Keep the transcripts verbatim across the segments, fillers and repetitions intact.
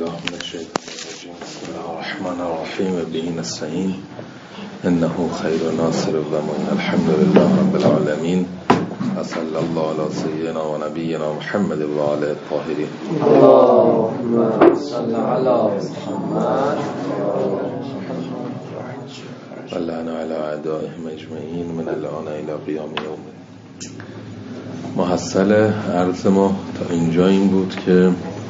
بالله من الشیطان الرجیم. بسم الله الرحمن الرحیم. به نستعین انه خیر ناصر و معین. الحمد لله رب العالمین. صلی الله علی سیدنا و نبینا محمد و آله الطاهرین. اللهم صل علی محمد و لعن علی اعدائهم اجمعین من الان الی قیام یوم. محصل عرض ما تا اینجا این بود که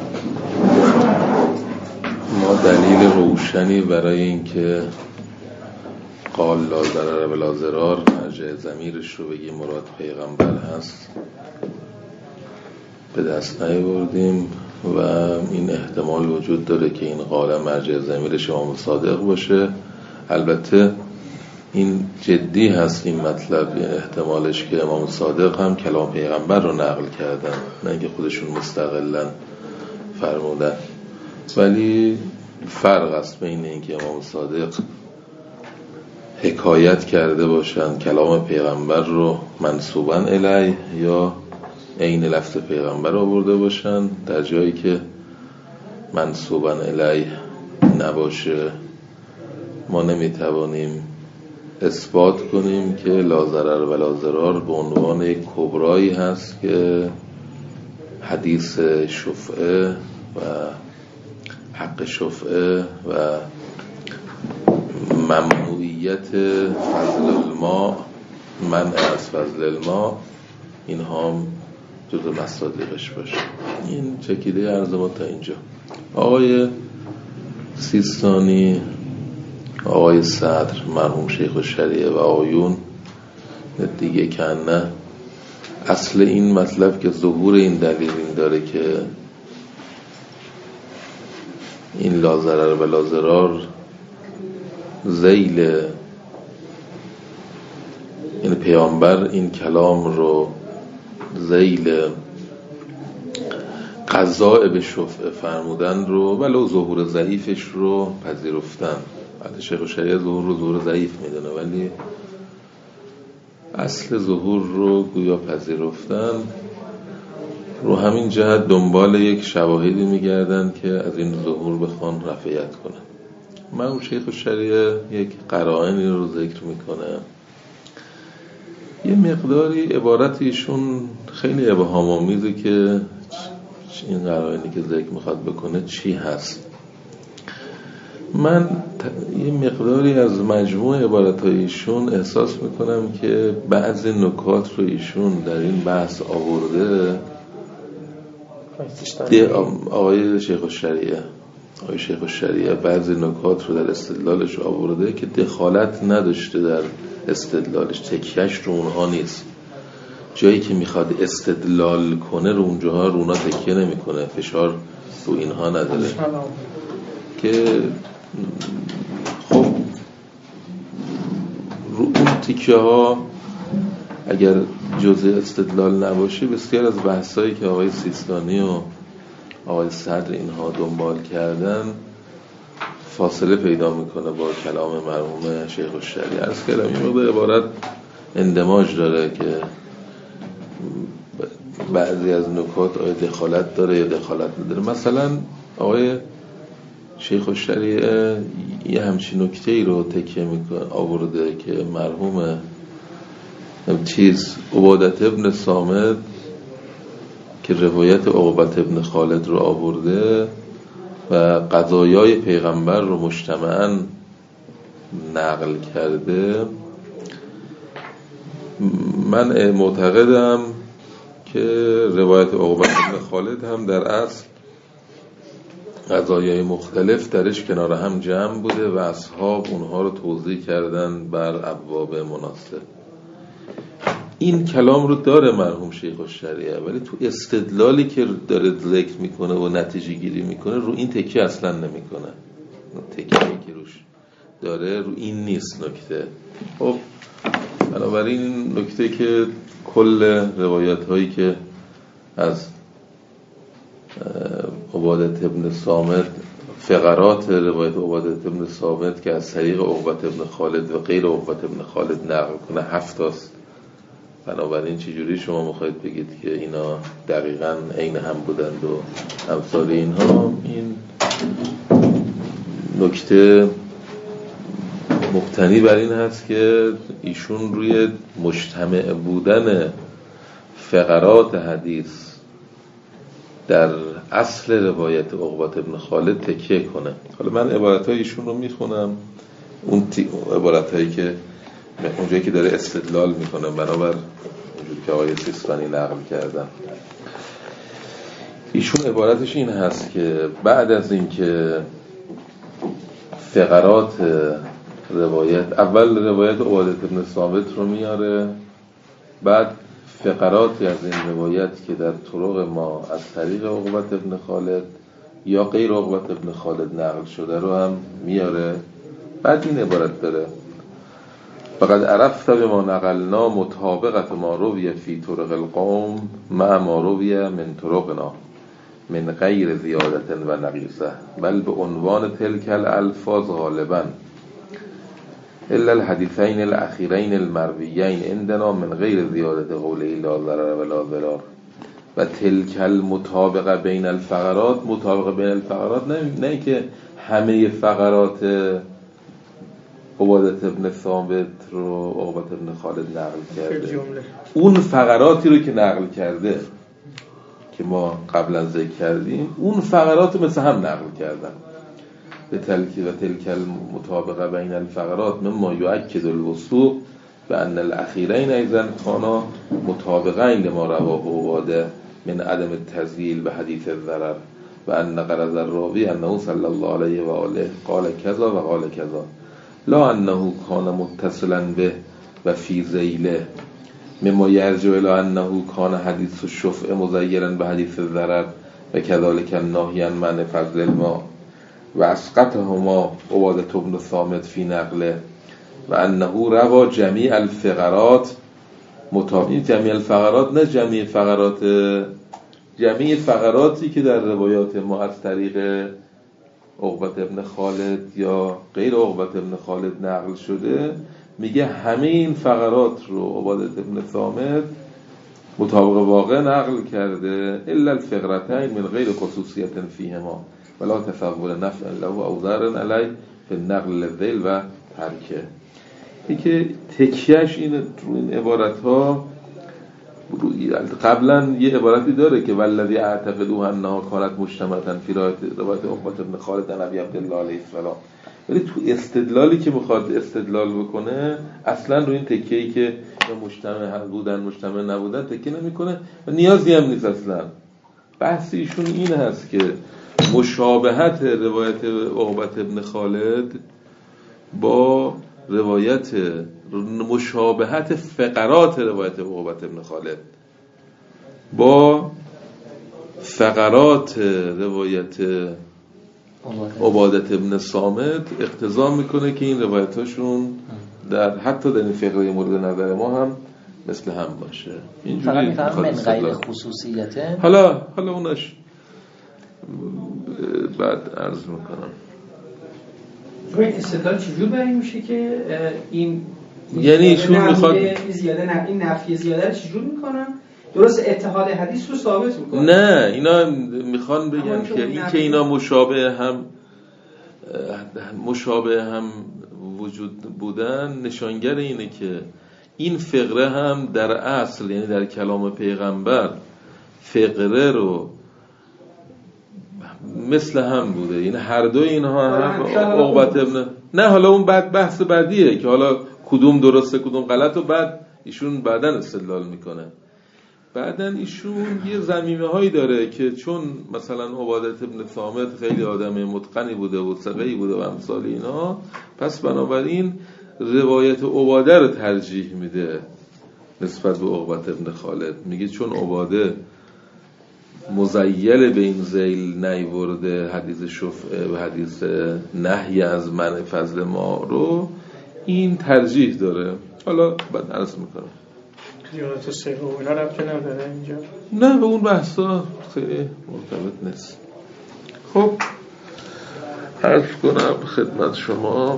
ما دلیل روشنی برای اینکه قال لا ضرر ولا ضرار مرجع ضمیرش رو بگی مراد پیغمبر هست به دست نیاوردیم و این احتمال وجود داره که این قال مرجع ضمیرش امام صادق باشه. البته این جدی هست این مطلب، این احتمالش که امام صادق هم کلام پیغمبر رو نقل کردن، نه اینکه خودشون مستقلا فرمودن. ولی فرق است بین اینکه امام صادق حکایت کرده باشن کلام پیغمبر رو منسوبا الیه یا عین لفظ پیغمبر آورده باشن. در جایی که منسوبا الیه نباشه ما نمیتوانیم اثبات کنیم که لا ضرر ولا ضرار به عنوان یک کبرایی هست که حدیث شفعه و حق شفعه و ممنوعیت فضل الماء، منع از فضل الماء، اینها هم جزء مصادیقش باشه. این چکیده عرض ما تا اینجا. آقای سیستانی، آقای صدر، مرحوم شیخ الشریعه و آقایون دیگه کنه اصل این مطلب که ظهور این دلیل این داره که این لا ضرر ولا ضرار ذیل این پیامبر این کلام رو ذیل قضاء به شفعه فرمودن رو ولو ظهور ضعیفش رو پذیرفتن. حتی شیخ الشریعه ظهور رو ظهور ضعیف میدونه ولی اصل ظهور رو گویا پذیرفتن. رو همین جهت دنبال یک شواهدی میگردن که از این ظهور بخوان رفعیت کنن. من شیخ الشریعه یک قرائنی رو ذکر میکنه، یه مقداری عبارتیشون خیلی ابهام آمیزه که این قرائنی که ذکر میخواد بکنه چی هست. من یه مقداری از مجموع عبارتایشون احساس میکنم که بعضی نکات رو ایشون در این بحث آورده. آقای شیخ الشریعه آقای شیخ الشریعه بعضی نکات رو در استدلالش آورده که دخالت نداشته در استدلالش، تکیهش رو اونها نیست. جایی که میخواد استدلال کنه رو اونجاها رو اونا تکیه نمی کنه، فشار رو اینها نداره که خب رو اون تکیه ها اگر جزء استدلال نباشه بسیار از بحثایی که آقای سیستانی و آقای صدر اینها دنبال کردن فاصله پیدا میکنه با کلام مرحوم شیخ الشریعه. عرض کردم این موضوع عبارت اندماج داره که بعضی از نکات آیا دخالت داره یا دخالت نداره. مثلا آقای شیخ الشریعه یه همچین نکته‌ای رو تکیه میکنه آورده که مرحوم چیز عبادت ابن صامت که روایت عقبت ابن خالد رو آورده و قضایای پیغمبر رو مجتمعاً نقل کرده. من معتقدم که روایت عقبت ابن خالد هم در اصل قضایای مختلف درش کنار هم جمع بوده و اصحاب اونها رو توضیح کردن بر ابواب مناسب. این کلام رو داره مرحوم شیخ الشریعه ولی تو استدلالی که داره ذکر میکنه و نتیجه گیری میکنه رو این تکیه اصلا نمیکنه. تکیه‌ای که روش داره رو این نیست نکته. خب بنابراین نکته که کل روایت هایی که از عبادت ابن صامت، فقرات روایت عبادت ابن صامت که از طریق عقبت ابن خالد و غیر عقبت ابن خالد نقل کنه هفت است. بنابراین چجوری شما میخواید بگید که اینا دقیقاً عین هم بودند و امثال اینها؟ این نکته مبتنی بر این هست که ایشون روی مجتمع بودن فقرات حدیث در اصل روایت عقبة بن خالد تکیه کنه. حالا من عبارتهای ایشون رو میخونم، اون عبارتهایی که اونجایی که داره استدلال میکنه بنابر اونجوری که آقای سیستانی نقل کردن. ایشون عبارتش این هست که بعد از این که فقرات روایت، اول روایت عبادة بن ثابت رو میاره، بعد فقراتی از این روایت که در طرق ما از طریق عقبة بن خالد یا غیر عقبة بن خالد نقل شده رو هم میاره. بعد این عبارت داره: فقد عرفت بما نقلنا مطابقت ما روی فی طرق القوم مع ما روی من طرقنا من غیر زیادت و نقیصه بل به عنوان تلک الالفاظ غالبا الا الحدیثین الاخیرین المرویین عندنا من غیر زیادت قوله لا ضرر ولا ضرار و تلک المطابقه بین الفقرات. مطابقه بین الفقرات نه, نه که همه فقرات عبادة بن ثابت رو عقبة بن خالد نقل کرده، اون فقراتی رو که نقل کرده که ما قبلا ذکر کردیم اون فقرات رو مثل هم نقل کردن. به تلکی و تلک المطابقه بین الفقرات مما یؤکد الوثوق بأن الاخیرین ایضا کانا مطابقین لما رواه عباده من عدم التسهیل به حدیث الضرر و ان غرض الراوی انه صلی الله علیه و آله قال کذا و قال کذا لا انه کان متصلا به و فی ذیله مما یرجع الی انه کان حدیث الشفع مزیرا به حدیث الضرر و کذالک الناهی عن منع فضل الماء و اسقطهما عبادة بن ثابت فی نقله و انه روا جمیع الفقرات مطابق. جمیع الفقرات نه جمیع فقرات، جمیع فقراتی که در روایات ما از طریق عقبة بن خالد یا غیر عقبة بن خالد نقل شده، میگه همه این فقرات رو عبادة بن ثابت مطابق واقع نقل کرده الا الفقرتین من غیر خصوصیت فیهما ولا تصور نفع له او ضرر علی فی النقل للذیل و ترکه. این که تکیهش این رو این عبارت ها قبلا یه عبارتی داره که والذی اعتقدوه انها کانت مجتمعة فی روایت عقبة بن خالد عن ابی عبدالله علیه السلام، ولی تو استدلالی که میخواد استدلال بکنه اصلا رو این تکیه‌ای که یا مجتمع بودن مجتمع نبودن تکیه نمیکنه و نیازی هم نیست. اصلا بحث ایشون این هست که مشابهت روایت عقبة بن خالد با روایت مشابهت فقرات روایت عقبة بن خالد با فقرات روایت عبادة بن صامت اقتضا میکنه که این روایتاشون در حتی در این فقره مورد نظر ما هم مثل هم باشه. فقط میفهم من غیر خصوصیته. حالا حالا اونش بعد عرض میکنم. این استدلال چجور بیان میشه که این یعنی ایشون میخواد زیاده نه این نفی زیاده رو چجور میکنن؟ درست اتحاد حدیث رو ثابت میکنن؟ نه، اینا میخوان بگن که این که اینا مشابه هم مشابه هم وجود بودن نشانگر اینه که این فقره هم در اصل یعنی در کلام پیغمبر فقره رو مثل هم بوده، یعنی هر دو اینها هم عقبة ابن نه حالا اون بعد بحث بعدیه که حالا کدوم درسته کدوم غلط و بعد ایشون بعدن استدلال میکنه. بعدن ایشون یه ضمیمه هایی داره که چون مثلا عبادة ابن ثابت خیلی آدم متقنی بوده و ثقه‌ای بوده و امثال اینا، پس بنابراین روایت عباده رو ترجیح میده نسبت به عقبة ابن خالد. میگه چون عباده مزیل به این ذیل نیورده حدیث شفعه و حدیث نهی از منع فضل ما رو، این ترجیح داره. حالا بعد عرض میکنم زیادت صحیح و اینا ربطی نداره اینجا، نه به اون بحثا خیلی مرتبط نیست. خب عرض کنم خدمت شما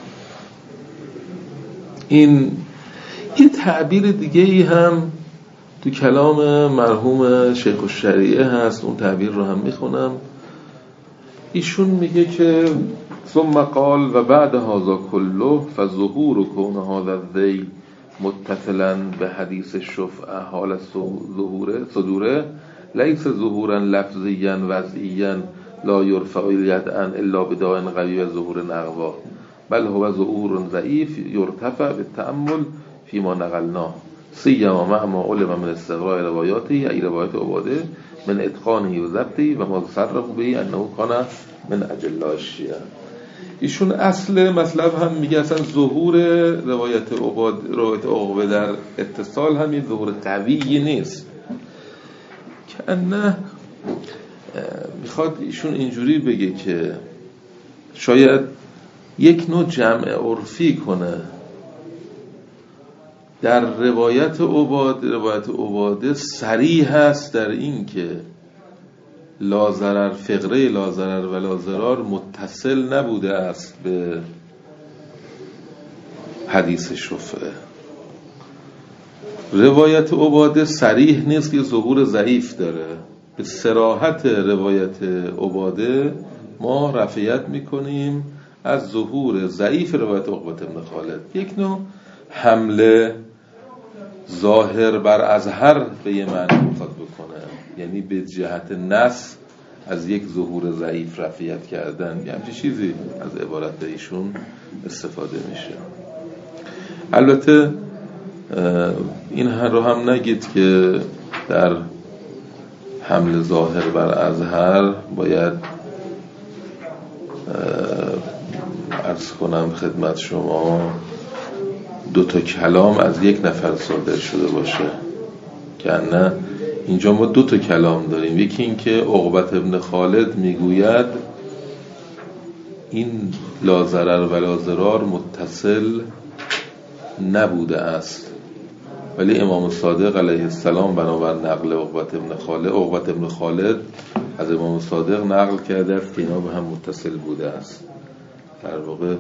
این یه تعبیر دیگه ای هم تو کلام مرحوم شیخ الشریعه هست، اون تعبیر رو هم میخونم. ایشون میگه که ثم قال و بعد هذا كله فظهور كون هذا الذیل متصلا به حدیث شفعه حال ظهوره صدوره لیس ظهورا لفظیا وضعیا لا یرفع الیدعا الا بداء قوی و ظهور نقوا بل هو ظهور ضعیف یرتفع بالتأمل فيما نقلناه سیما مع ما علم من استقراء روایاته ای روایات عباده من اتقانه و ضبطه و ما صرف به انه کان من اجل الشیعه. ایشون اصل مطلب هم میگه اصلا ظهور روایت عباد روایت عقبه در اتصال هم یه ظهور قوی نیست، که نه میخواد ایشون اینجوری بگه که شاید یک نوع جمع عرفی کنه در روایت عباد. روایت عباده صریح هست در این که لا ضرر فقره لا ضرر و لا ضرار متصل نبوده است به حدیث شفعه. روایت عباده صریح نیست که ظهور ضعیف داره. به صراحت روایت عباده ما رفعیت میکنیم از ظهور ضعیف روایت عقبه بن خالد. یک نوع حمله ظاهر بر اظهر به یه معنی میخواد بکنه، یعنی به جهت نص از یک ظهور ضعیف رفعیت کردن، یه همچین چیزی از عبارت ایشون استفاده میشه. البته این رو هم نگید که در حمل ظاهر بر اظهر باید عرض کنم خدمت شما دو تا کلام از یک نفر صادر شده باشه، که نه اینجا ما دو تا کلام داریم. یکی این که عقبة ابن خالد میگوید این لا ضرر و لا ضرار متصل نبوده است، ولی امام صادق علیه السلام بنابر نقل عقبة ابن خالد عقبة ابن خالد از امام صادق نقل کرده است که اینا به هم متصل بوده است. در واقع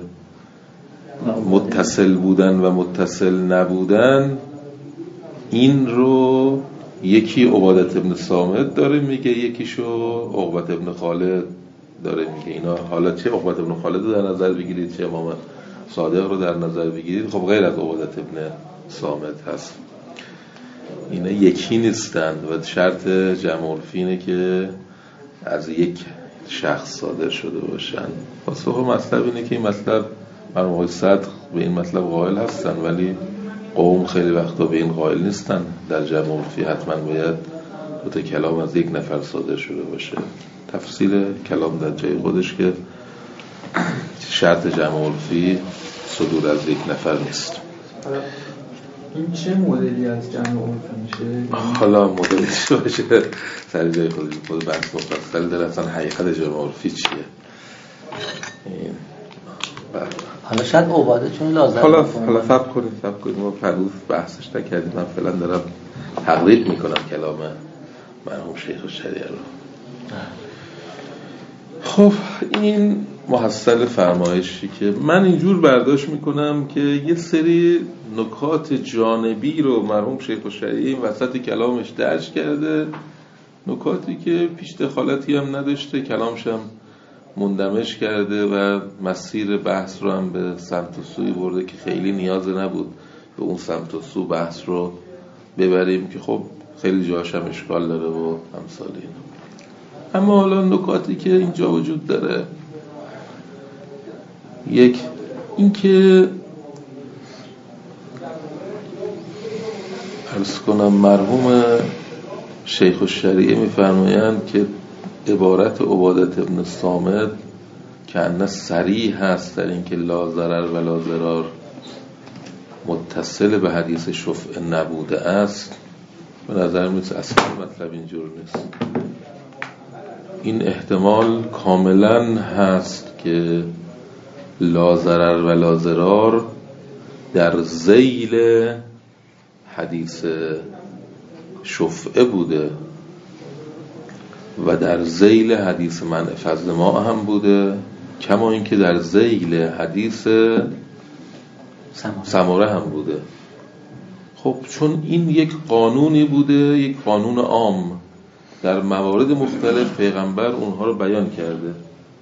متصل بودن و متصل نبودن این رو یکی عبادت ابن صامت داره میگه، یکیشو عقبة ابن خالد داره میگه. اینا حالا چه عقبة ابن خالد رو در نظر بگیرید چه امام صادق رو در نظر بگیرید، خب غیر از عبادت ابن صامت هست. اینا یکی نیستن و شرط جمع عرفی اینه که از یک شخص صادر شده باشن. واسه مطلب اینه که این مطلب مرحوم آقای صدر به این مطلب قائل هستن، ولی قوم خیلی وقتا به این قائل نیستن. در جمع عرفی حتما باید دو تا کلام از یک نفر صادر شده باشه. تفصیل کلام در جای خودش که شرط جمع عرفی صدور از یک نفر نیست. این چه مدلی از جمع عرفی میشه؟ حالا مدلش باشه سر جای خودش خود بحث مفصل داره اصلا حقیقت جمع عرفی چیه. این حالا شاید عباده چون لازم حالا حالا صبر کنید صبر کنید ما پروز بحثش نکردیم. من فعلا دارم تقریب میکنم کلام مرحوم شیخ الشریعه رو. خب این محصل فرمایشی که من اینجور برداشت میکنم که یه سری نکات جانبی رو مرحوم شیخ الشریعه این وسط کلامش درج کرده، نکاتی که پیش دخالتی هم نداشته، کلامش هم مندمج کرده و مسیر بحث رو هم به سمت و سوی برده که خیلی نیاز نبود به اون سمت و سو بحث رو ببریم که خب خیلی جاش هم اشکال داره و امثال اینا. اما حالا نکاتی که اینجا وجود داره، یک این که عرض کنم مرحوم شیخ الشریعه میفرمایند که عبارت عبادت ابن صامت که انه صریح هست در این که لا ضرر و لا ضرار متصل به حدیث شفعه نبوده است، به نظر میاد اصلا مطلب اینجور نیست. این احتمال کاملا هست که لا ضرر و لا ضرار در ذیل حدیث شفعه بوده و در ذیل حدیث منع فضل ما هم بوده، کما اینکه در ذیل حدیث سماره هم بوده. خب چون این یک قانونی بوده، یک قانون عام، در موارد مختلف پیغمبر اونها رو بیان کرده.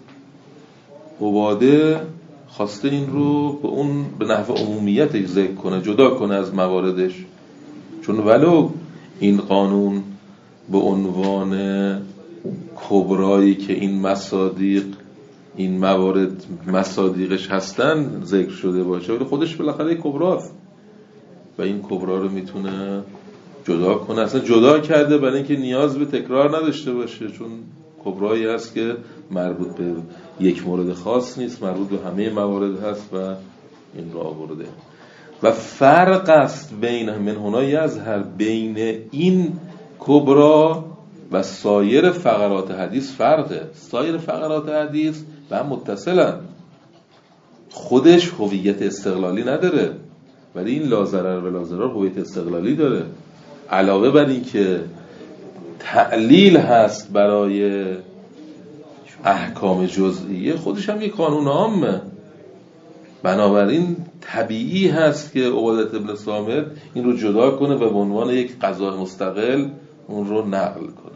عباده خواسته این رو به اون به نحو عمومیتش ذکر کنه، جدا کنه از مواردش، چون ولو این قانون به عنوان کبرایی که این مصادیق این موارد مصادیقش هستن ذکر شده باشه، ولی خودش بالاخره کبراست و این کبرا رو میتونه جدا کنه. اصلا جدا کرده برای اینکه نیاز به تکرار نداشته باشه، چون کبرایی هست که مربوط به یک مورد خاص نیست، مربوط به همه موارد هست و این رو آورده. و فرق است بین من هنا یظهر بین این کبرا و سایر فقرات حدیث فرقه. سایر فقرات حدیث و هم متصلن، خودش هویت استقلالی نداره، ولی این لا ضرر و لا ضرار هویت استقلالی داره. علاوه بر این که تعلیل هست برای احکام جزئیه، خودش هم یک قانون عامه. بنابراین طبیعی هست که عبادت ابن صامت این رو جدا کنه و به عنوان یک قضا مستقل اون رو نقل کنه.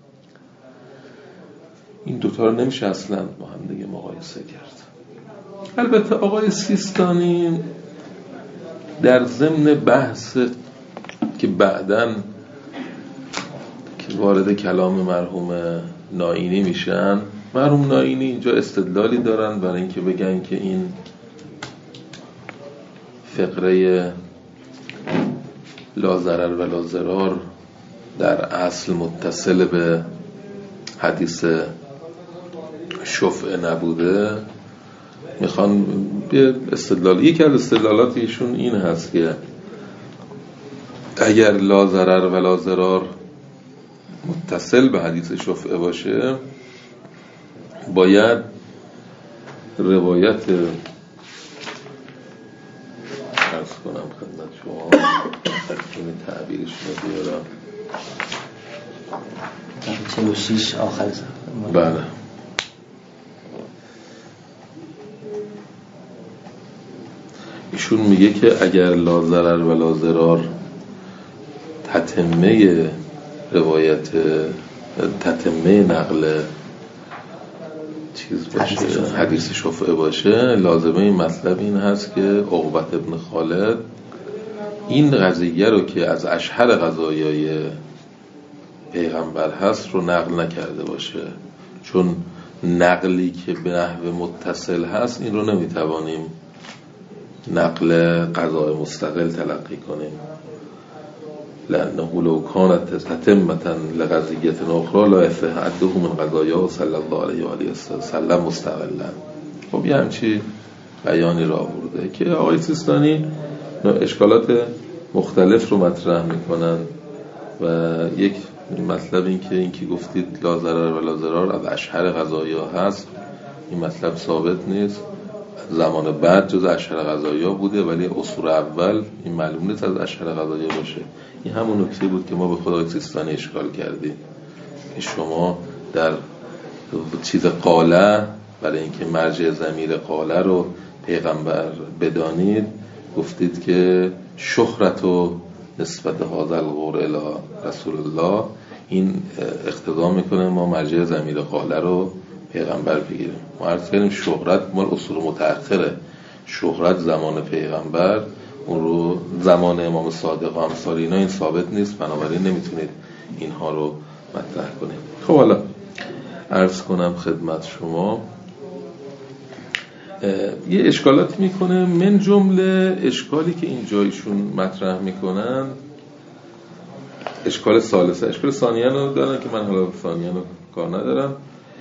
این دوتا رو نمیشه اصلا با هم دیگه مقایسه کرد. البته آقای سیستانی در ضمن بحث که بعداً که وارد کلام مرحوم نائینی میشن، مرحوم نائینی اینجا استدلالی دارن برای اینکه بگن که این فقره لا ضرر و لا ضرار در اصل متصل به حدیث شفعه نبوده. میخوان به استدلال، یکی از استدلالات ایشون این هست که اگر لا ضرر و لا ضرار متصل به حدیث شفعه باشه، باید روایت عرض کنم خدمت شما این تعبیرش رو بیارم چهل و شش آخر زمان. بله، ایشون میگه که اگر لا ضرر و لا ضرار تتمه روایت تتمه نقل چیز باشه، حدیث شفعه باشه، لازمه این مطلب این هست که عقبة ابن خالد این قضیه رو که از اشهر قضایای پیغمبر هست رو نقل نکرده باشه، چون نقلی که به نحو متصل هست این رو نمیتوانیم نقل قضای مستقل تلقی کنیم. لأنه لو كانت تتمة لقضية أخرى لا يصح عده من قضاياه صلى الله عليه و آله وسلم مستقلا. خب یه همچی بیانی را آورده که آقای سیستانی اشکالات مختلف رو مطرح میکنن و یک مطلب این که این که گفتید لا ضرر و لا ضرار از اشهر قضایا هست، این مطلب ثابت نیست. زمان بعد جز اشهر قضایا بوده، ولی اصول اول این معلوم نیست از اشهر قضایا باشه. این همون نکته بود که ما به خدای سیستانی اشکال کردیم که شما در چیز قاله برای اینکه مرجع ضمیر قاله رو پیغمبر بدانید گفتید که شهرت و نسبت هذا القول الی رسول الله، این اقتضا میکنه ما مرجع ضمیر قاله رو پیغمبر بگیریم. ما عرض کردیم شهرت مال اصول متأخره، شهرت زمان پیغمبر، اون رو زمان امام صادق و امثال اینا این ثابت نیست، بنابراین نمیتونید اینها رو مطرح کنید. خب حالا عرض کنم خدمت شما یه اشکالات میکنه، من جمله اشکالی که اینجا ایشون مطرح میکنن اشکال ثالثه، اشکال ثانیه رو دارن که من حالا ثانیه رو کار ندارم.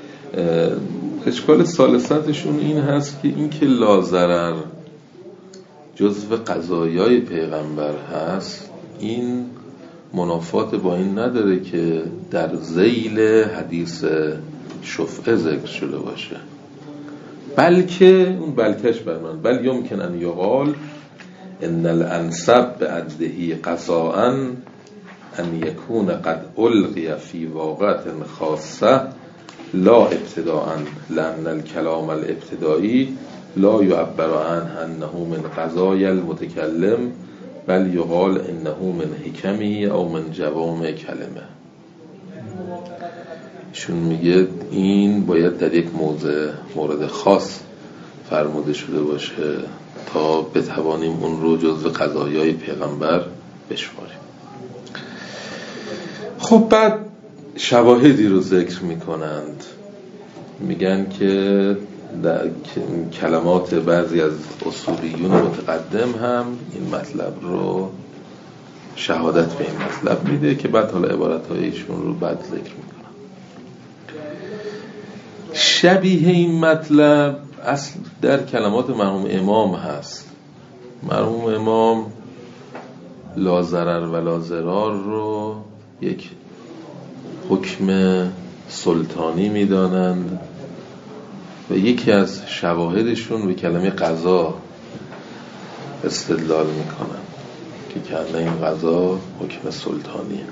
اشکال ثالثتشون این هست که این که لا ضرر جزو قضایای پیغمبر هست، این منافات با این نداره که در ذیل حدیث شفعه ذکر شده باشه، بلکه اون بلکش بر من بل یمکن ان یقال ان الانسب بعده قضاء ان یکون قد القی فی واقعه خاصه لا ابتداء، لأن الكلام الابتدایی لا يعبر عنه انه من قضای المتکلم بل یقال انه من حکمی او من جوامع کلمه. ایشون میگه این باید در یک موضع مورد خاص فرموده شده باشه تا بتوانیم اون رو جزو قضایای پیغمبر بشماریم. خب بعد شواهدی رو ذکر میکنند، میگن که در کلمات بعضی از اصولیون متقدم هم این مطلب رو شهادت به این مطلب میده که بعد حالا عبارت‌های ایشون رو بعد ذکر میکنن. شبیه این مطلب اصل در کلمات مرحوم امام هست. مرحوم امام لا ضرر و لا ضرار رو یک حکم سلطانی میدانند و یکی از شواهدشون به کلمه قضا استدلال میکنن که کنه این قضا حکم سلطانیه.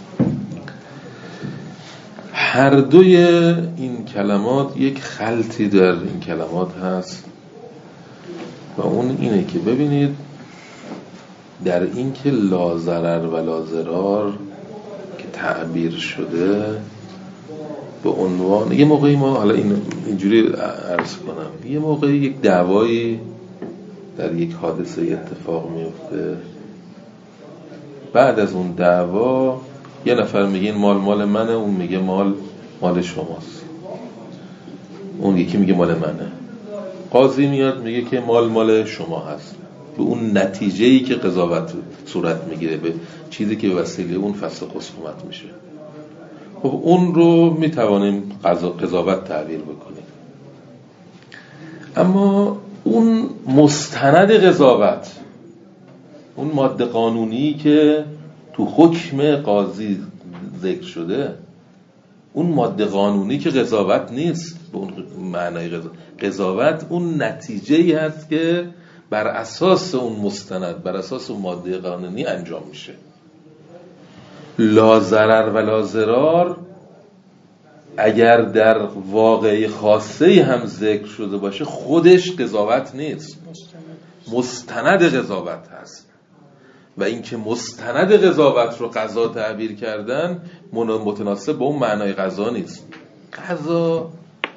هر دوی این کلمات یک خلطی در این کلمات هست و اون اینه که ببینید در این که لا ضرر و لا ضرار که تعبیر شده به عنوان یه موقعی ما حالا این اینجوری عرض کنم، یه موقعی یک دعوایی در یک حادثه اتفاق میفته، بعد از اون دعوا یه نفر میگه این مال مال منه، اون میگه مال مال شماست، اون یکی میگه مال منه، قاضی میاد میگه که مال مال شما هست، به اون نتیجه‌ای که قضاوت صورت میگیره، به چیزی که وسیله اون فسخ خصومت میشه. خب اون رو میتوانیم قضاوت تعبیر بکنیم. اما اون مستند قضاوت، اون ماده قانونی که تو حکم قاضی ذکر شده، اون ماده قانونی که قضاوت نیست به اون معنای قضاوت. قضاوت اون نتیجه‌ای هست که بر اساس اون مستند، بر اساس اون ماده قانونی انجام میشه. لا ضرر و لا ضرار اگر در واقعی خاصه هم ذکر شده باشه خودش قضاوت نیست، مستند قضاوت هست. و اینکه مستند قضاوت رو قضا تعبیر کردن متناسب با اون معنای قضا نیست. قضا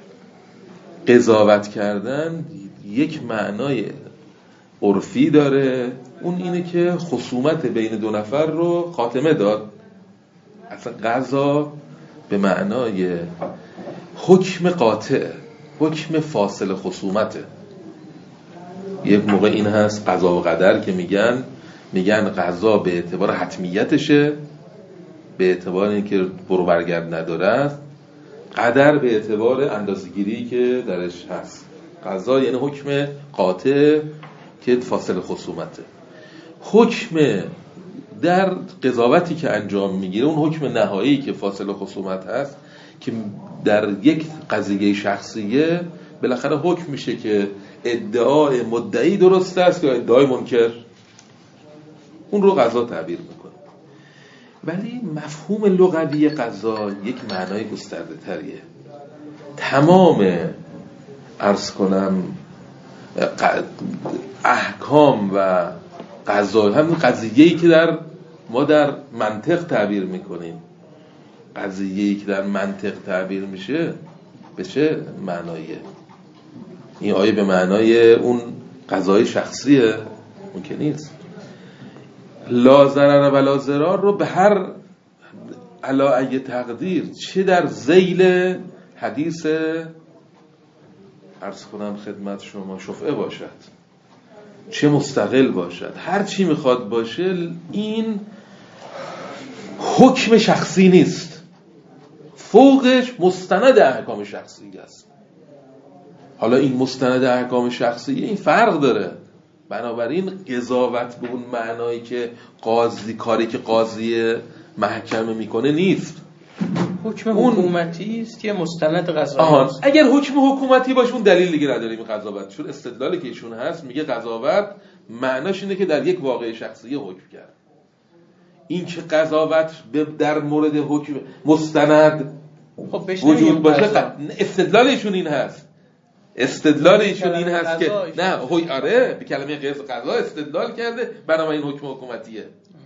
قضاوت کردن یک معنای عرفی داره، اون اینه که خصومت بین دو نفر رو خاتمه داد. اصلا قضا به معنای حکم قاطع، حکم فاصل خصومته. یک موقع این هست قضا و قدر که میگن میگن قضا به اعتبار حتمیتشه، به اعتبار اینکه برو برگرد نداره، قدر به اعتبار اندازه‌گیری که درش هست. قضا یعنی حکم قاطع که فاصل خصومته. حکم در قضاوتی که انجام میگیره اون حکم نهایی که فاصل خصومت هست که در یک قضیه شخصیه بالاخره حکم میشه که ادعای مدعی درست است یا ادعای منکر، اون رو قضا تعبیر میکنه. ولی مفهوم لغوی قضا یک معنای گسترده تریه. تمام عرض کنم احکام و قضا، همون قضیه‌ای که در ما در منطق تعبیر میکنیم، قضیه‌ای که در منطق تعبیر میشه به چه معنایه؟ این آیه به معنای اون قضای شخصیه؟ اون که نیست. لا ضرر و لا ضرار رو به هر علا ای تقدیر، چه در ذیل حدیث عرض کنم خدمت شما شفعه باشد، چه مستقل باشد، هر چی میخواد باشه، این حکم شخصی نیست، فوقش مستند احکام شخصی است. حالا این مستند احکام شخصی این فرق داره، بنابراین قضاوت به اون معنایی که قاضی کاری که قاضی محکمه میکنه نیست. حکم حکومتی است که مستند قضایی است. اگر حکم حکومتی باشه اون دلیل دیگه نداریم قضاوت. چون استدلالی که ایشون هست میگه قضاوت معناش اینه که در یک واقعه شخصی حکم کرد. این که قضاوت در مورد حکم مستند خب وجود باشه، استدلال ایشون این هست استدلال ایشون این هست که نه هوی آره به کلمه قضا استدلال کرده برای این حکم حکومتیه.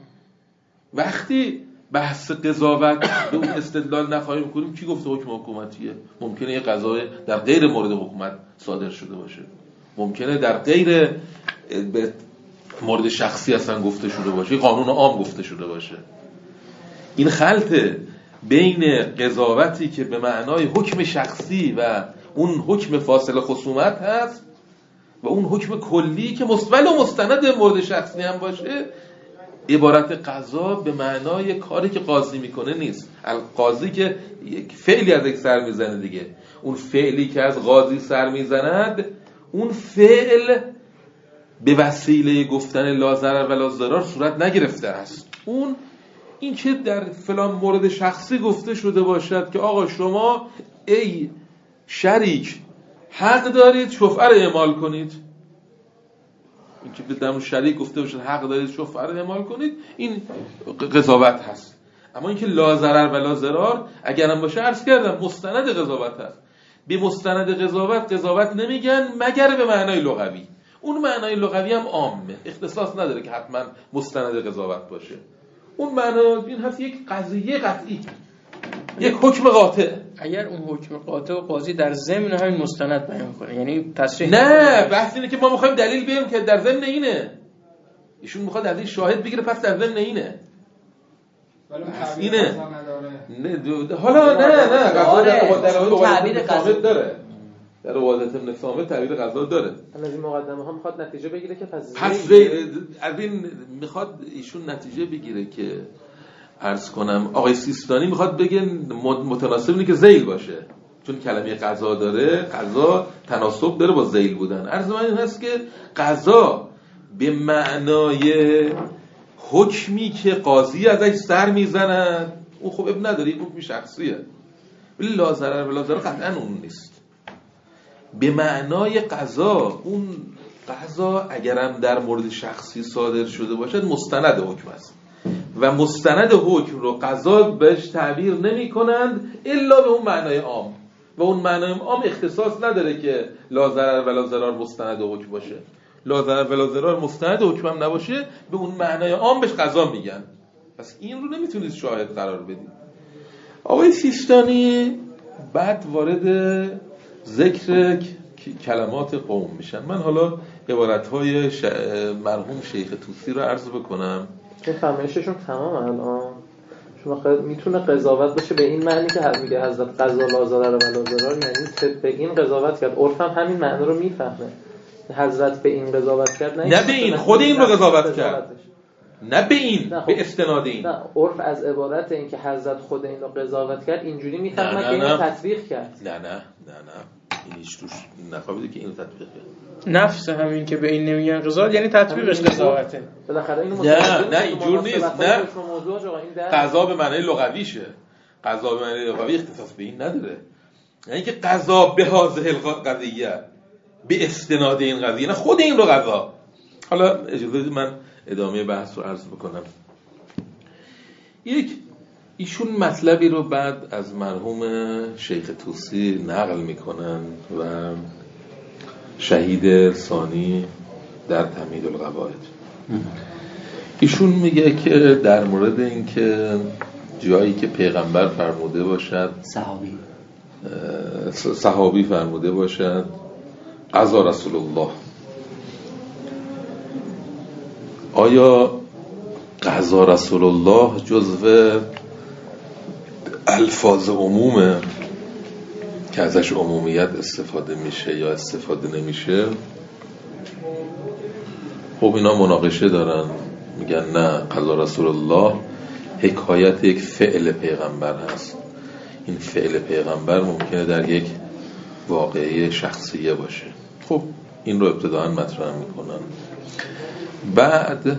وقتی بحث قضاوت به اون استدلال نخواهیم کنیم کی گفته حکم حکومتیه؟ ممکنه یه قضای در غیر مورد حکومت صادر شده باشه، ممکنه در غیر به مورد شخصی اصلا گفته شده باشه، قانون عام گفته شده باشه. این خلطه بین قضاوتی که به معنای حکم شخصی و اون حکم فاصله خصومت هست و اون حکم کلی که مستقل و مستند مورد شخصی هم باشه، عبارت قضا به معنای کاری که قاضی میکنه نیست. قاضی که یک فعلی از یک سر میزنه دیگه، اون فعلی که از قاضی سر میزند، اون فعل به وسیله گفتن لا ضرر و لا ضرار صورت نگرفته است. اون این که در فلان مورد شخصی گفته شده باشد که آقا شما ای شریک حق دارید شفعه رو اعمال کنید، این که به دم شریک گفته باشد حق دارید شفعه رو اعمال کنید، این قضاوت هست. اما این که لا ضرر و لا ضرار اگرم باشه عرض کردم مستند قضاوت هست. به مستند قضاوت قضاوت نمیگن مگر به معنای لغوی. اون معنای لغوی هم عامه، اختصاص نداره که حتما مستند قضاوت باشه. اون معنا این هست یک قضیه قطعی، یک حکم قاطع. اگر اون حکم قاطع و قاضی در ضمن همین مستند بیان کنه، یعنی تصریح نه، بحث اینه که ما میخوایم دلیل بیاریم که در ضمن اینه، ایشون میخواد از این شاهد بگیره پس در ضمن اینه. اینه نه حالا نه نه قضا در تعبیر قضا داره، در روایت ابن ثابت تعبیر قضا داره. از این مقدمه ها میخواد نتیجه بگیره که پس پس از این میخواد ایشون نتیجه بگیره که عرض کنم آقای سیستانی میخواد بگه متناسب اینه که ذیل باشه، چون کلمه قضا داره، قضا تناسب داره با ذیل بودن. عرض من این هست که قضا به معنای حکمی که قاضی ازش سر میزنن اون خب اب نداره، این حکم شخصیه، ولی لا ضرر و لا ضرار قطعا اون نیست. به معنای قضا، اون قضا اگرم در مورد شخصی صادر شده باشد مستند حکم است و مستند حکم رو قضا بهش تعبیر نمی کنند الا به اون معنای عام، و اون معنای عام اختصاص نداره که لا ضرر و لا ضرار مستند حکم باشه. لا ضرر و لا ضرار مستند حکم هم نباشه، به اون معنای عام بهش قضا میگن. پس این رو نمیتونید شاهد قرار بدید. آقای سیستانی بعد وارد ذکر کلمات قوم میشن. من حالا عبارت‌های ش... مرحوم شیخ طوسی رو عرض بکنم. این فرمایششون تمام الان شما خیلی میتونه قضاوت باشه به این معنی که میگه حضرت قضا لا ضرر و لا ضرار، یعنی به این قضاوت کرد. عرف هم همین معنی رو میفهمه، حضرت به این قضاوت کرد، نه, نه به این خود این رو قضاوت کرد، نه به این نه به استناد این. نه عرف از عبارت این که حضرت خود این رو قضاوت کرد اینجوری میفهمه که اینو تطبیق کرد. نه نه نه نه این هیچ توش نخوابیده که اینو تطبیق کرد. نفس همین که به این نمیگن قضاوت یعنی تطبیقش قضاوته. بالاخره اینو نه نه اینجور نیست. نه قضا به معنی لغویشه، قضا به معنی لغوی اختصاص به این نداره. یعنی که قضا به هذه القضیه به استناد این قضیه، نه خود این رو قضا. حالا اجازه بدید من ادامه بحث رو عرض بکنم. یک ایشون مطلبی رو بعد از مرحوم شیخ طوسی نقل میکنن و شهید ثانی در تمهید القواعد. ایشون میگه که در مورد این که جایی که پیغمبر فرموده باشد، صحابی صحابی فرموده باشد قضا رسول الله، آیا قضا رسول الله جزو الفاظ عمومه که ازش عمومیت استفاده میشه یا استفاده نمیشه؟ خب اینا مناقشه دارن، میگن نه، قضا رسول الله حکایت یک فعل پیغمبر هست. این فعل پیغمبر ممکنه در یک واقعه شخصیه باشه. خب این رو ابتداءً مطرح میکنن، بعد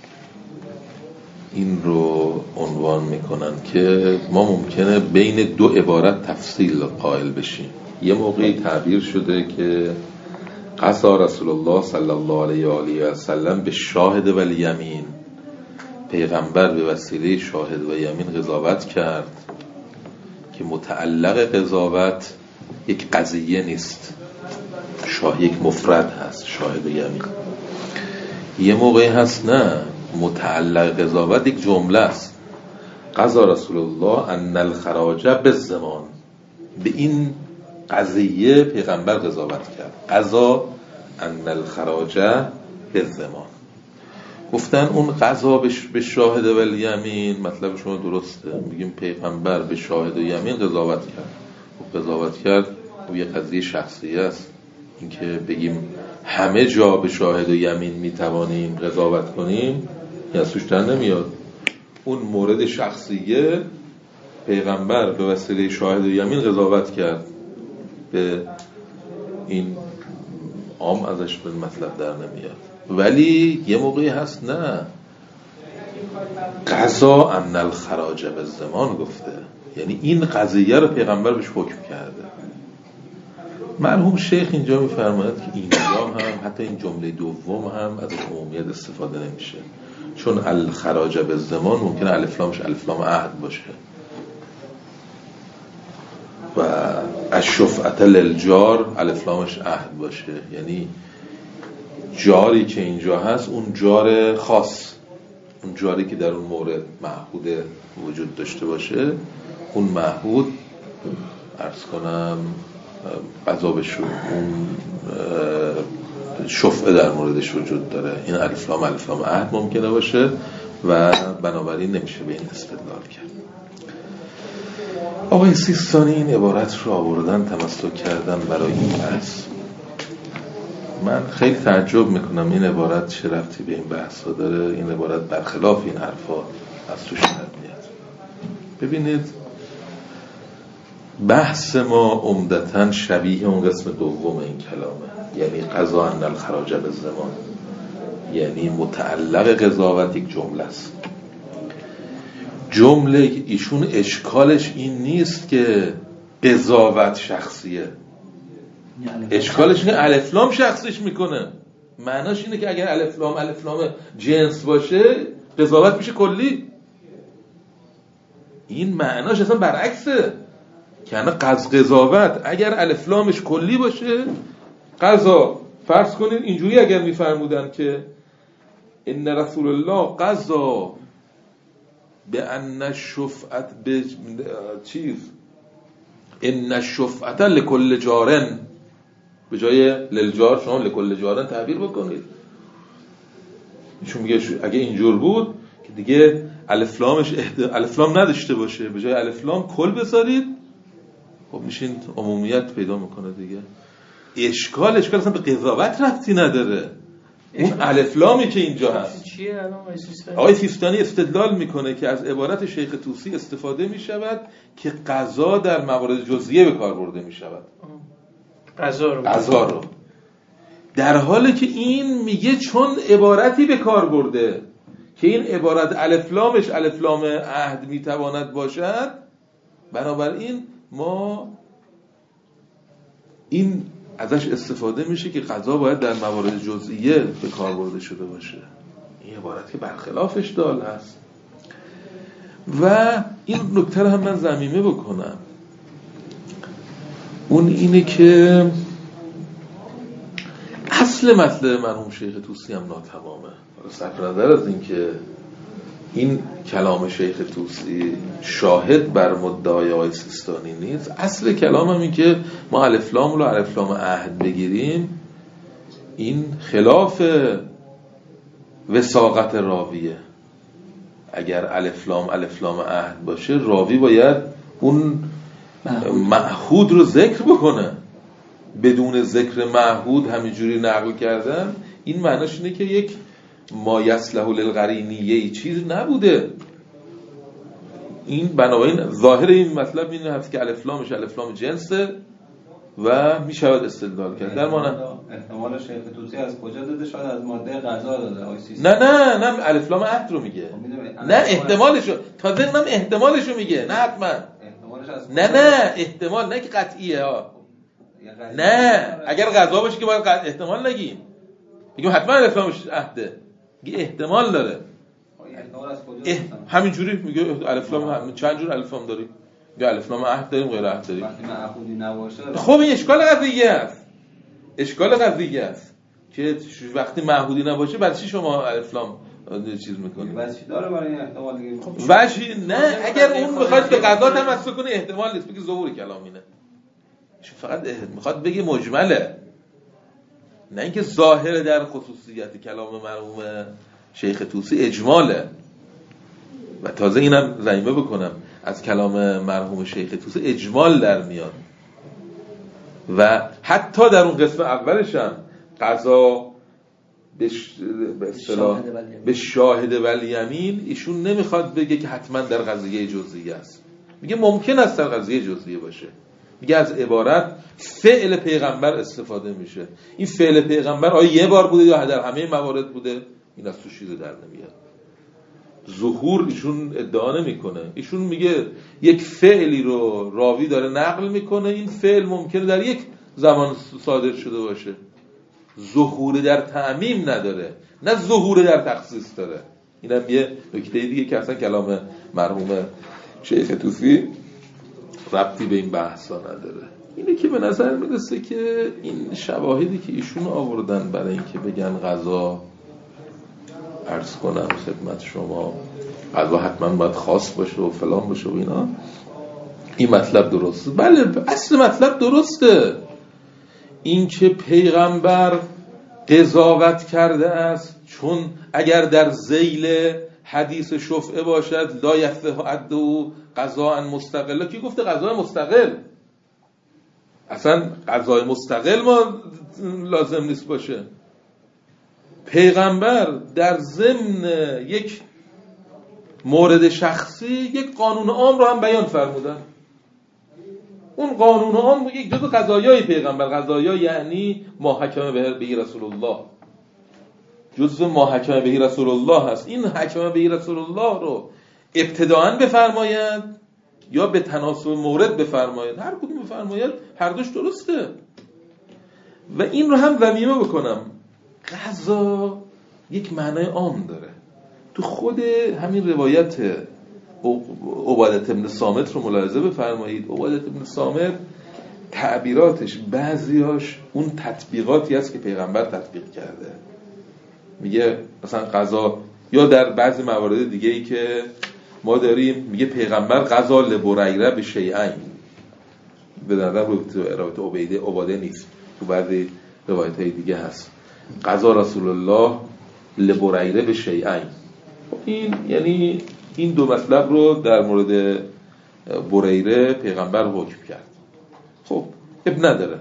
این رو عنوان میکنن که ما ممکنه بین دو عبارت تفصیل قائل بشیم. یه موقعی تعبیر شده که قضا رسول الله صلی الله علیه و آله و سلم به شاهد و الیمین، پیغمبر به وسیله شاهد و یمین قضاوت کرد که متعلق قضاوت یک قضیه نیست، شاه یک مفرد هست، شاهد و یمین. یه موقعی هست نه، متعلق قضاوت یک جمله است. قضا رسول الله ان الخراج بالزمان، به این قضیه پیغمبر قضاوت کرد. قضا ان الخراج بالزمان، گفتن اون قضا به شاهد و الیمین، مطلب شما درسته، میگیم پیغمبر به شاهد و یمین قضاوت کرد. و قضاوت کرد و یه قضیه شخصی است. اینکه بگیم همه جا به شاهد و یمین میتوانیم قضاوت کنیم، یا سوش در نمیاد. اون مورد شخصیه پیغمبر به وسیله شاهد و یمین قضاوت کرد، به این عام ازش به مطلب در نمیاد. ولی یه موقعی هست نه، قضا ان الخراج بالزمان گفته، یعنی این قضیه رو پیغمبر بهش حکم کرده. مرحوم شیخ اینجا میفرماید که اینجا هم حتی این جمله دوم هم از عمومیت استفاده نمیشه، چون الخراج بالزمان ممکنه الف لامش الف لام عهد باشه و الشفعة للجار الف لامش عهد باشه، یعنی جاری که اینجا هست اون جار خاص، اون جاری که در اون مورد معهود وجود داشته باشه، اون معهود عرض کنم قضابش رو اون شفعه در موردش وجود داره. این الف لام الف لام عهد ممکنه باشه و بنابراین نمیشه به این استدلال کرد. آقای سیستانی این عبارت رو آوردن، تمسک کردن برای این بحث. من خیلی تعجب میکنم این عبارت چه ربطی به این بحث ها داره. این عبارت برخلاف این حرفا از توش در میاد. ببینید بحث ما عمدتاً شبیه اون قسم دوم این کلامه، یعنی قضا ان الخراج بالزمان، یعنی متعلق قضاوت یک جمله است. جمله ایشون اشکالش این نیست که قضاوت شخصیه، اشکالش اینه الف لام شخصیش میکنه. معناش اینه که اگر الف لام الف لام جنس باشه قضاوت میشه کلی. این معناش اصلا برعکسه، که یعنی قض قضاوت اگر الف لامش کلی باشه، قضا فرض کنید اینجوری اگر میفرمودن که ان رسول الله قضا به ان الشفعت به چیز ان الشفعت لکل جارن، به جای للجار شما لکل جارن تعبیر بکنید. چون میگه اگه اینجور بود که دیگه الف لامش احت... الف لام نداشته باشه، به جای الف لام کل بذارید، خب میشین عمومیت پیدا میکنه دیگه. اشکال اشکال اصلا به قضاوت ربطی نداره. اون الف لامی که اینجا هست چیه الان آقای سیستانی؟ آقای سیستانی استدلال میکنه که از عبارت شیخ طوسی استفاده میشود که قضا در موارد جزئیه به کار برده میشود، قضا رو قضا رو، در حالی که این میگه چون عبارتی به کار برده که این عبارت الف لامش الف لام عهد میتواند باشد، بنابراین ما این ازش استفاده میشه که قضا باید در موارد جزئیه به کار برده شده باشه. این عبارت که برخلافش دال هست. و این نکته رو هم من ضمیمه بکنم، اون اینه که اصل مطلب مرحوم شیخ طوسی هم ناتمامه. صرف نظر از این که این کلام شیخ طوسی شاهد بر مدعای آقای سیستانی نیست، اصل کلام هم این که ما الف لام رو الف لام عهد بگیریم، این خلاف وثاقت راویه. اگر الف لام الف لام عهد باشه، راوی باید اون معهود رو ذکر بکنه. بدون ذکر معهود همینجوری نقل کردن، این معناش اینه که یک ما یصلح للقرینیه چیز نبوده. این بنابراین ظاهر این مطلب این هست که الف لامش الف لام جنسه و میشود استدلال کرد. در معنی احتمال شیخ طوسی از کجا داده؟ شاید از ماده قضا داده. نه نه نه الف لام عهد رو میگه. نه احتمالشو، تازه اینم احتمالشو میگه، نه حتما. نه نه احتمال، نه که قطعیه ها. نه اگر قضا باشه که باید احتمال نگیم، بگیم حتما الف لامش عهده، میگه احتمال داره. اه... همین جوری میگه الف لام هم... چند جور الف لام داریم؟ میگه الف لام عهد داریم، غیر عهد داریم. وقتی معهودی نباشه، خب این اشکال قضیه است. اشکال قضیه است که وقتی معهودی نباشه بعد چی شما الف لام چیز میکنید؟ وجهی داره برای این احتمال دیگه. وجهی نه، اگر اون بخواد به قضا تمسک کنه احتمال نیست بگه ظهور کلام اینه. فقط میخواد بگه مجمله، نه اینکه ظاهر در خصوصیت کلام مرحوم شیخ طوسی اجماله. و تازه اینم ضمیمه بکنم از کلام مرحوم شیخ طوسی اجمال در میاد و حتی در اون قسم اولش هم قضا به اصطلاح به شاهد والیمین ایشون نمیخواد بگه که حتما در قضیه جزئیه است، میگه ممکن است در قضیه جزئیه باشه. میگه از عبارت فعل پیغمبر استفاده میشه. این فعل پیغمبر آیا یه بار بوده یا در همه موارد بوده؟ این از تو چیزی در نمیاد. ظهور ایشون ادعا نمیکنه، ایشون میگه یک فعلی رو راوی داره نقل میکنه، این فعل ممکنه در یک زمان صادر شده باشه، ظهور در تعمیم نداره، نه ظهور در تخصیص داره. اینم یه نکته دیگه که اصلا کلام مرحوم شیخ طوسی ربطی به این بحثا نداره. اینه که به نظر میرسه که این شواهدی که ایشون آوردن برای اینکه بگن قضا، عرض کنم خدمت شما، قضا حتما باید خاص باشه و فلان باشه و اینا، این مطلب درسته. بله اصل مطلب درسته، این که پیغمبر قضاوت کرده است، چون اگر در ذیل حدیث شفعه باشد لا یفه عدو قضاء مستقل. کی گفته قضاء مستقل؟ اصلا قضاء مستقل ما لازم نیست باشه. پیغمبر در ضمن یک مورد شخصی یک قانون عام رو هم بیان فرمودن. اون قانون عام یک جزء قضایای پیغمبر، قضایا یعنی ما حکم به رسول الله، جزء ما حکم به رسول الله هست. این حکم به رسول الله رو ابتداءً بفرماید یا به تناسب مورد بفرماید، هر کدوم بفرماید هر دوش درسته. و این رو هم ضمیمه بکنم، قضا یک معنای عام داره. تو خود همین روایت عبادت ابن صامت رو ملاحظه بفرمایید. عبادت ابن صامت تعبیراتش بعضیاش اون تطبیقاتی است که پیغمبر تطبیق کرده. میگه مثلا قضا، یا در بعضی موارد دیگه ای که ما داریم میگه پیغمبر قضا لبریره به شیئین، به نظر روایت عبیده عباده نیست، تو بعضی روایت های دیگه هست قضا رسول الله لبریره به شیئین. این یعنی این دو مطلب رو در مورد بریره پیغمبر حکم کرد. خب اب نداره،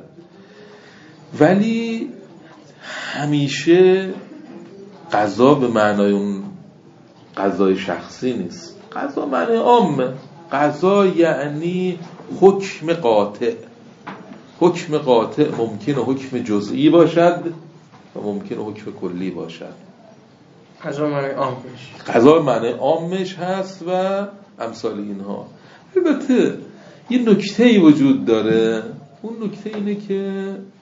ولی همیشه قضا به معنای اون قضای شخصی نیست، قضا معنی عامه. قضا یعنی حکم قاطع. حکم قاطع ممکنه حکم جزئی باشد و ممکنه حکم کلی باشد. قضا معنی عامش قضا معنی عامش هست و امثال اینها. البته یه نکته‌ای وجود داره، اون نکته اینه که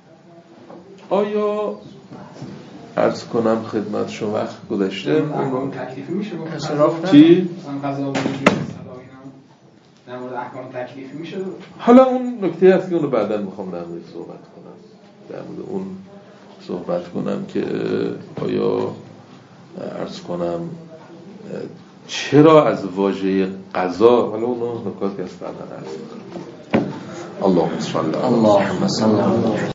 آیا عرض کنم خدمت شما وقت گذشته احکام تکلیفی میشه با اصراف چی؟ مثلا قضا وجود اینا در مورد احکام تکلیفی میشه؟ حالا اون نکته هست که اونو بعداً میخوام در مورد صحبت کنم، در مورد اون صحبت کنم که آیا عرض کنم چرا از واژه قضا، حالا اونو نکاتی هست بعداً عرض کنم. اللهم صل علی محمد.